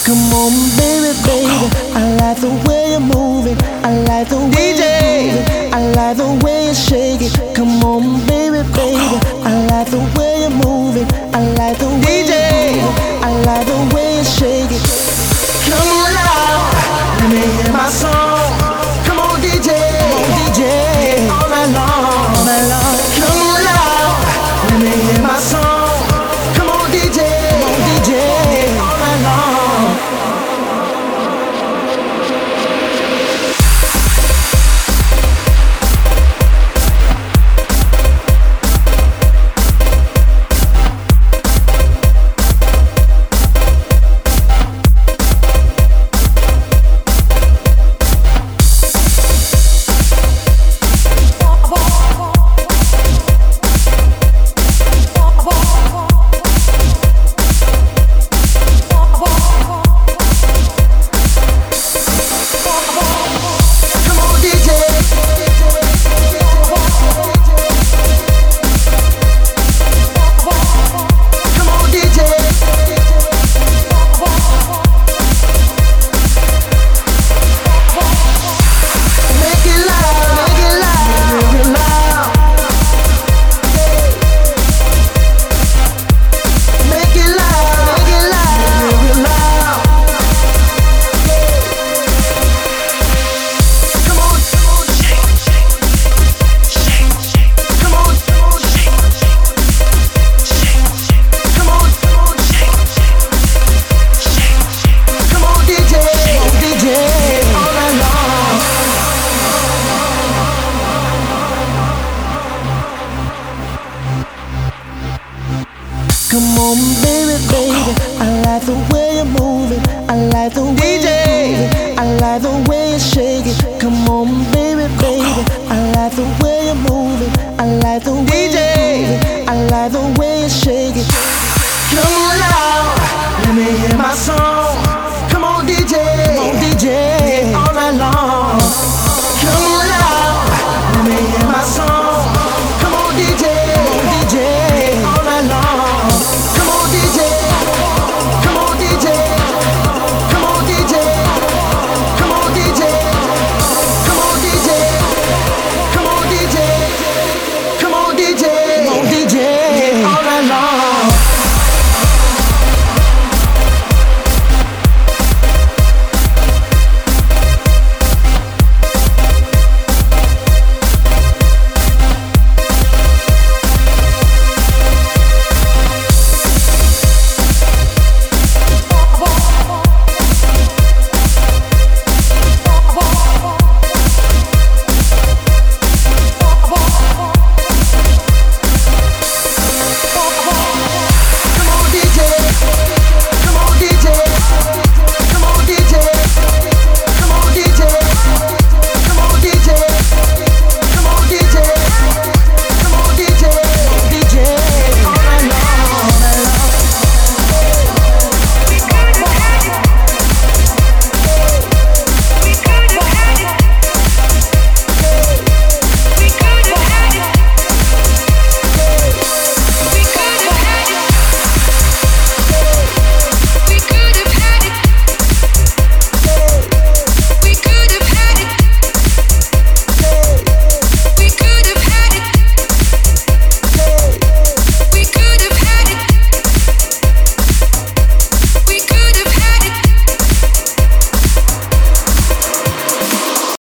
Come on, baby, baby. I like the way you're moving. I like the way you're moving. I like the way you shake it. Come on, baby, baby. I like the way you're moving. I like the way you're moving. I like the way you shake it. Come on now, let me hear my song. Come on, DJ, DJ, all night long, all night long. Come on now, let me hear my song. Come on, DJ, DJ, all night long. Come on, baby, baby. I like the way you're moving. I like the way you're moving. I like the way you shake it. Come on, baby, baby. I like the way you're moving. I like the way